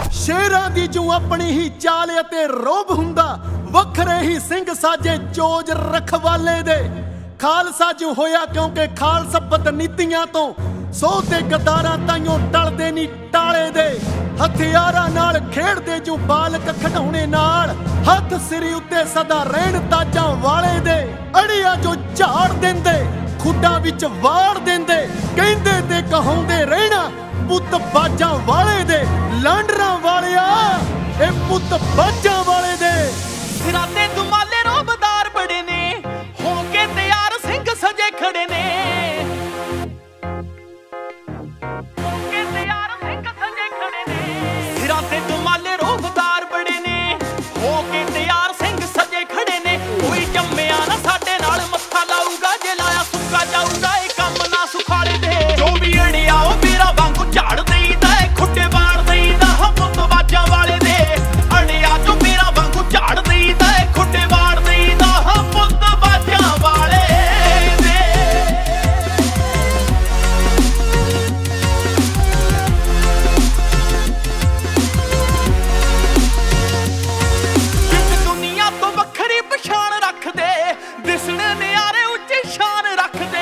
शेरां दी जो अपनी ही चाल ते रोब हुंदा, वखरे ही सिंह साजे चोज रखवाले दे। खालसा जो होया क्योंकि खालसा बदनीतियां तो सौ ते गदारां ताइयों टलदे नी टाले दे। हथियारां नाल खेड़दे जो बालक खिडौणे नाल, हथ सिरी उत्ते सदा रहण ताजां वाले दे। अड़िया जो झाड़ देंदे खुड्डां विच वाड़ देंदे, कहंदे ते कहाउंदे रहना पुत बाजां वाले दे। लांडरां वालिया ए पुत बाजां वाले दे। सिरां ते दुमाले रोबदार बड़े ने, हो के तैयार सिंह सजे खड़े ने। हो के तैयार सिंह सजे खड़े ने। सिरां ते दुमाले रोबदार बड़े ने, हो के तैयार सिंह सजे खड़े ने। कोई जम्मिया ना साडे नाल मत्था लाऊगा, जे लाया सुक्का जाऊगा ए काम ना सुखाले दे। जो भी अड़िया ओ मेरा वांगू झाड़ देईदा ए, खुट्टे बाड़ देईदा हम पुत बाजां वाले दे। अड़िया जो मेरा वांगू झाड़ देईदा ए, खुट्टे बाड़ देईदा हम पुत बाजां वाले दे। जिस दुनिया तो वखरी पछाण रखदे, दिसण नियारे उच्ची शान रखदे।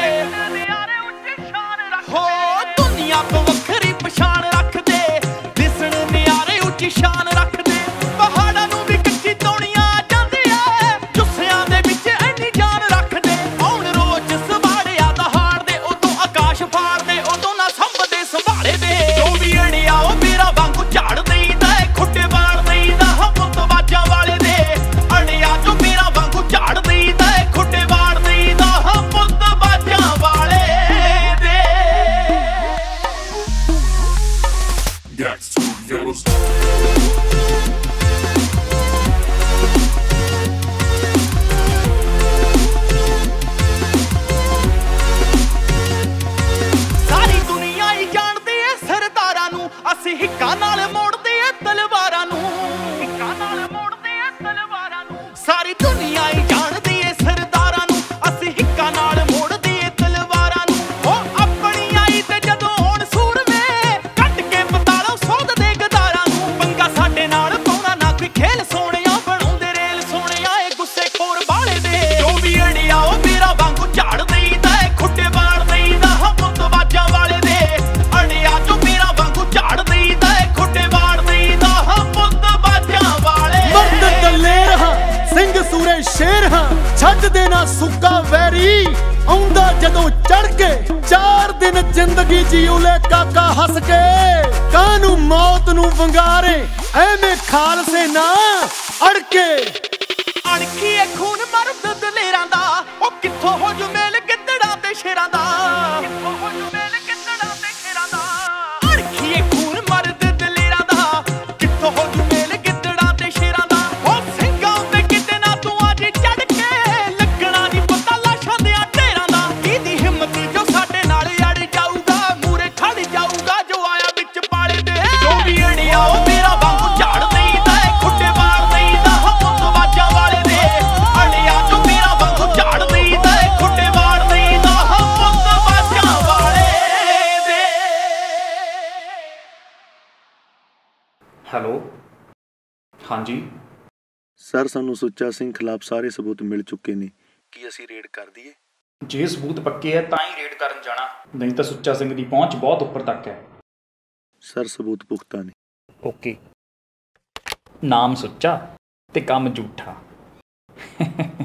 हो दुनिया तो वखरी पछाण रखदे, दिसण नियारे उच्ची शान रखदे। पहाड़ां नूं भी कच्ची तौणियां आ जांदियां, जुस्सियां दे विच इन्नी जान रखदे। औण रोज सवाड़िया दहाड़ दे, उदों आकाश फाड़ दे, उदों ना संभदे संभाले दे। जो भी अड़िया ओ मेरा वांगू झाड़ देईदा ए, खुट्टे बाड़ देईदा हम पुत बाजां वाले दे। अड़िया जो मेरा वांगू झाड़ देईदा ए, खुट्टे बाड़ देईदा हम पुत बाजां वाले दे। Got two yellows. सारी दुनिया ही जानदी है सरदारां नूं, असीं हिक्कां नाल मोड़दे ऐ तलवारां नूं। हिक्कां नाल मोड़दे ऐ तलवारां नूं। सारी दुनिया ही जानदी है सरदारां नूं, असीं हिक्कां नाल मोड़दे ऐ तलवारां नूं। ओ अपनी आई ते जदों होण सूरमे, कट के पतालों सौध दे गदारां नूं। पंगा साडे नाल पाउणा ना कोई खेल सोहणिया, बनाउंदे रेल सोहणिया ए गुस्से खोर बाले दे। जो भी अड़िया ओ मेरा वांगू झाड़ देईदा ए, खुट्टे बाड़ देईदा हम पुत बाजां वाले दे। अड़िया जो मेरा वांगू झाड़ देईदा ए, खुट्टे बाड़ देईदा हम पुत बाजां वाले मर्द दलेर हां, सिंह सूरे शेर हां, छੱਡ देना सुक्का वैरी। आउंदा जदों चढ़ के 4 दिन जिंदगी जीऊले काका हस के। कानू मौत नू वंगारे ਐਵੇਂ खालसे ना अड़के। अणखीए खून मर्द दलेरां दा, ओ कित्थों हो जू मेल गिद्दड़ां ते शेरां दा। कित्थों हो जू मेल गिद्दड़ां ते शेरां दा। अणखीए खून मर्द दलेरां दा, कित्थों हो जू मेल गिद्दड़ां ते शेरां दा। ओ ਸਿੰਘਾਂ ते किते ना तू आज चढ़ के, लगना नी पता लाशां देयां ढेरां दा। किहदी हिम्मत जो साडे नाल अड़ जाऊगा, मूरे खड़ जाऊगा जो आया विच पाले दे। जो भी अड़िया ओ मेरा वांगू झाड़ देईदा ए, खुट्टे बाड़ देईदा हम पुत बाजां वाले दे। अड़िया जो मेरा वांगू झाड़ देईदा ए, खुट्टे बाड़ देईदा हम पुत बाजां वाले दे। ਹੈਲੋ ਹਾਂਜੀ ਸਰ ਸਾਨੂੰ ਸੁੱਚਾ ਸਿੰਘ ਖਿਲਾਫ ਸਾਰੇ ਸਬੂਤ ਮਿਲ ਚੁੱਕੇ ਨੇ, ਕੀ ਅਸੀਂ ਰੇਡ ਕਰ ਦਈਏ? ਜੇ ਸਬੂਤ ਪੱਕੇ ਹੈ ਤਾਂ ਹੀ ਰੇਡ ਕਰਨ ਜਾਣਾ, ਨਹੀਂ ਤਾਂ ਸੁੱਚਾ ਸਿੰਘ ਦੀ ਪਹੁੰਚ ਬਹੁਤ ਉੱਪਰ ਤੱਕ ਹੈ। ਸਰ ਸਬੂਤ ਪੁਖਤਾ ਨੇ। ਓਕੇ, ਨਾਮ ਸੁੱਚਾ ਤੇ ਕੰਮ ਝੂਠਾ।